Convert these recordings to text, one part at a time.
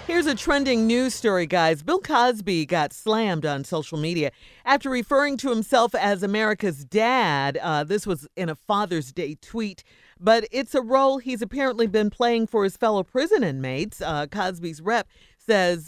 Here's a trending news story, guys. Bill Cosby got slammed on social media after referring to himself as America's dad. This was in a Father's Day tweet, but it's a role he's apparently been playing for his fellow prison inmates. Cosby's rep says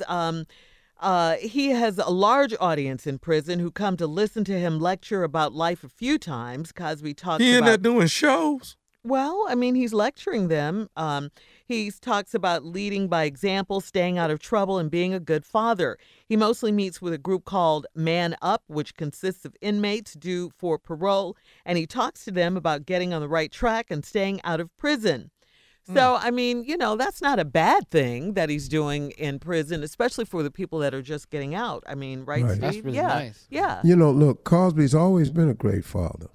he has a large audience in prison who come to listen to him lecture about life a few times. Cosby talks He about... ain't not doing shows. Well, I mean, he's lecturing them. He talks about leading by example, staying out of trouble, and being a good father. He mostly meets with a group called Man Up, which consists of inmates due for parole, and he talks to them about getting on the right track and staying out of prison. So, I mean, that's not a bad thing that he's doing in prison, especially for the people that are just getting out. I mean, right, Steve? That's really nice. Yeah. Look, Cosby's always been a great father.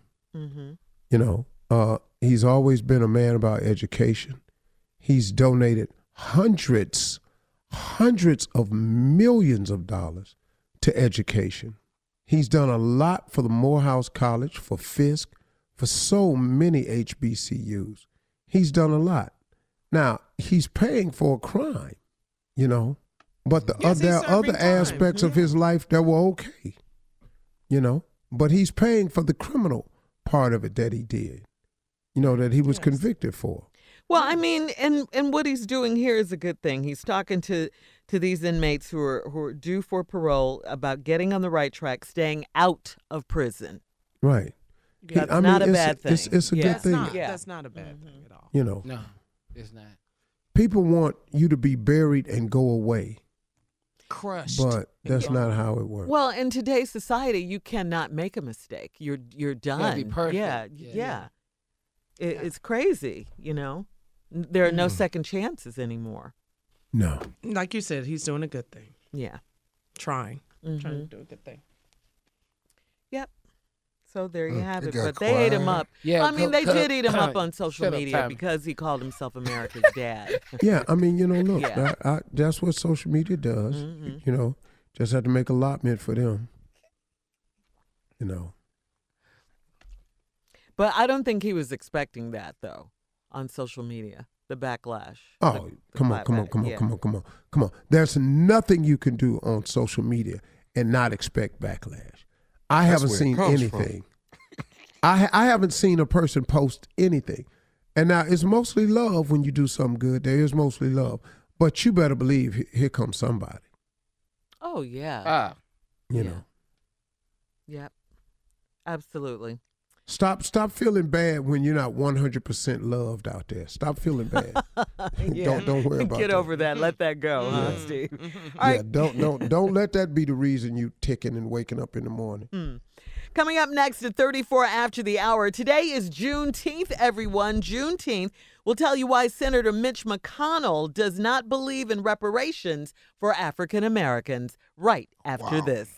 Mm-hmm. He's always been a man about education. He's donated hundreds of millions of dollars to education. He's done a lot for the Morehouse College, for Fisk, for so many HBCUs. He's done a lot. Now, he's paying for a crime, but there are other aspects of his life that were okay, but he's paying for the criminal part of it that he did, that he was convicted for. Well, I mean, and what he's doing here is a good thing. He's talking to these inmates who are due for parole about getting on the right track, staying out of prison. Right. That's not a bad thing. It's a good thing. That's not a bad thing at all. No, it's not. People want you to be buried and go away. Crushed. But that's not how it works. Well, in today's society, you cannot make a mistake. You're done. You gotta be perfect. Yeah. It's crazy, There are no second chances anymore. No. Like you said, he's doing a good thing. Yeah. Trying to do a good thing. Yep. So there you have it. got But they ate him quiet. up. Yeah, I mean, they did eat him up on social Shut up, media Tommy. because he called himself America's dad. Yeah, I mean, look, Yeah. that's what social media does. Mhm. Just have to make allotment for them. But I don't think he was expecting that, though, on social media, the backlash. Oh, the come on. clapback. Come on. There's nothing you can do on social media and not expect backlash. I haven't where it seen comes anything. I haven't seen a person post anything. And now it's mostly love when you do something good. There is mostly love. But you better believe here comes somebody. Oh, yeah. You know. Yep. Absolutely. Stop feeling bad when you're not 100% loved out there. Stop feeling bad. Yeah. Don't worry about Get that. over that. Let that go, huh, Steve? All Yeah, right. don't let that be the reason you ticking and waking up in the morning. Coming up next at 34 after the hour. Today is Juneteenth, everyone. Juneteenth. We'll tell you why Senator Mitch McConnell does not believe in reparations for African Americans right after this.